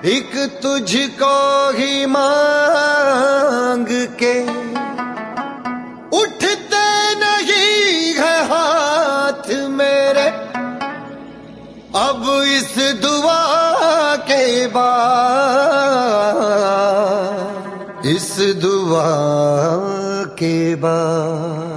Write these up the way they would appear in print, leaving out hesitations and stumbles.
एक तुझको ही मांग के उठते नहीं है हाथ मेरे, अब इस दुआ के बाद, इस दुआ के बाद।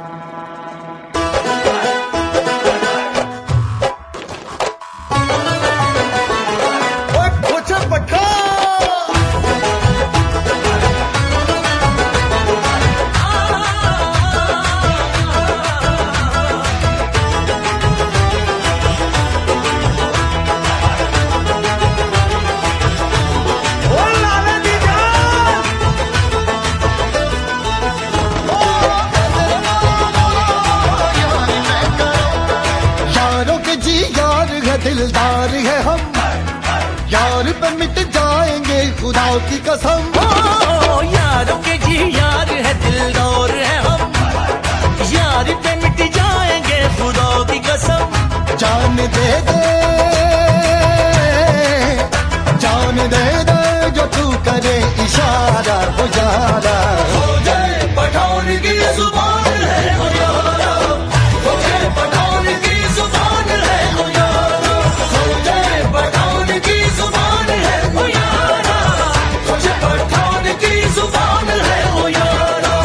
दिलदार है हम, यार पे मिट जाएंगे खुदा की कसम। यारों के जी यार है, दिलदार है हम, यार पे मिट जाएंगे खुदा की कसम। जान दे दे, जान दे दे जो तू करे इशारा हो यारा। हो जाए पठान की जुबान है हो यारा, हो जाए पठान की जुबान है हो यारा, हो जाए पठान की जुबान है हो यारा, हो जाए पठान की जुबान है हो यारा।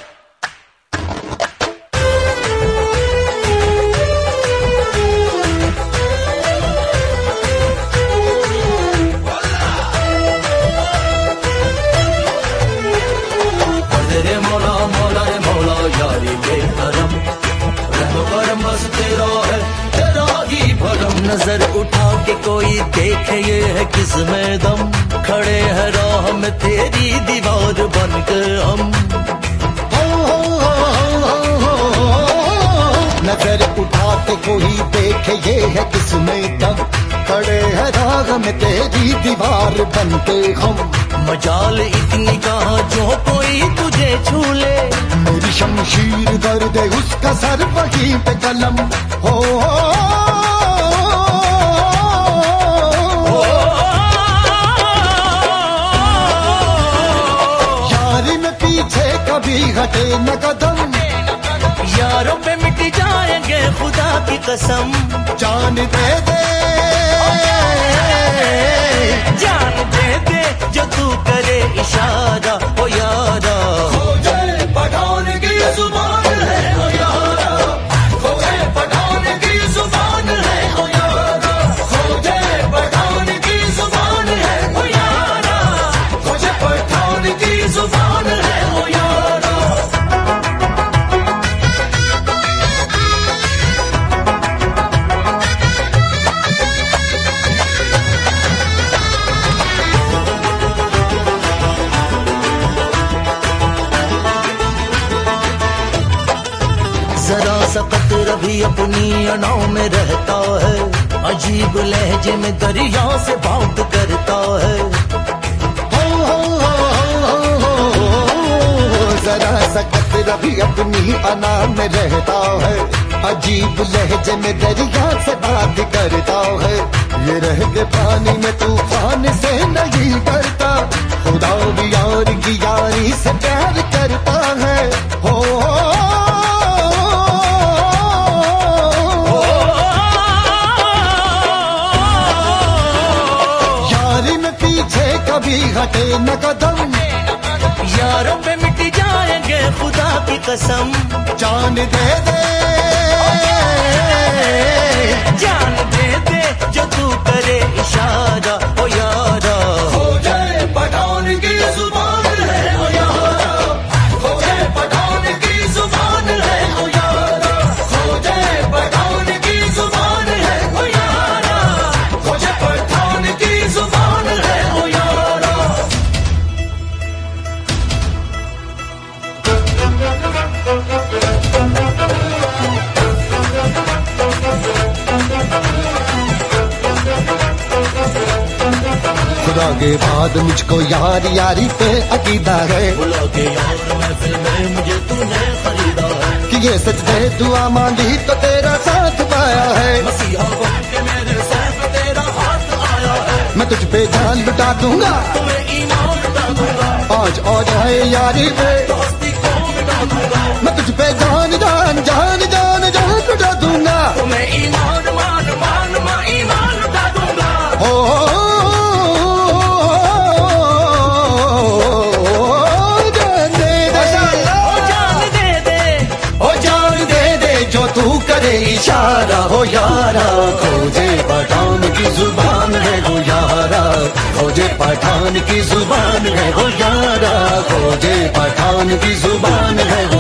तेरे मौला मौला रे मौला यारी बेकरम, रहम करम बस तेरा है, तेरा ही भरम। नजर उठा के कोई देखे ये है किसमें दम, खड़े हैं राह में तेरी दीवार बनकर हम। नजर उठा के कोई देखे ये है किसमें दम, खड़े हैं राह में तेरी दीवार बनके हम। मजाल इतनी कहाँ जो कोई तुझे छू ले, मेरी शमशीर कर दे उसका सर वहीं पे कलम हो। यारी में पीछे कभी हटे न कदम, यारों पे मिट जाएंगे खुदा की कसम। जान दे दे, जान दे दे जो तू करे इशारा हो यारा। हो जाए पठान की जुबान है हो यारा, हो जाए पठान की जुबान है हो यारा, हो जाए पठान की जुबान है हो यारा, हो जाए पठान की जुबान है हो यारा। जरा सकत रवि अपनी अनाव में रहता है, अजीब लहजे में दरिया से बात करता है। जरा सकत रवि अपनी अना में रहता है, अजीब लहजे में दरिया से बात करता है। ये रह के पानी में तूफान से नहीं डरता, खुदा भी यार की यारी से प्यार करता है हो। यारी में पीछे कभी हटे न कदम, यारों पे मिट जाएंगे खुदा की कसम। जान दे दे, जान दे दे जो तू करे इशारा हो यारा। हो जाए पठान की जुबान है हो यारा, हो जाए पठान की जुबान है हो यारा, हो जाए पठान की जुबान है हो यारा, हो जाए पठान की जुबान है हो यारा। खुदा के बाद मुझको यार यारी पे अकीदा है, बुला के यार महफिल में मुझे तूने खरीदा है। कि ये सच दे दुआ मांगी तो तेरा साथ पाया है। मसीहा बन के मेरे साथ तेरा हाथ आया है। मैं तुझ पे जान लुटा दूंगा, तुम्हें ईमान लुटा दूंगा, आज और जाए यारी पे दोस्ती को मिटा दूंगा, मैं तुझ पे जान जान जान जान जान लुटा दूंगा। तुम्हें ईमान मान मान मान ईमान लुटा दूंगा। जान दे दे जो तू करे इशारा हो यारा, खोजे पठान की जुबान है हो यारा, खोजे पठान की जुबान है हो यारा, खोजे पठान की जुबान है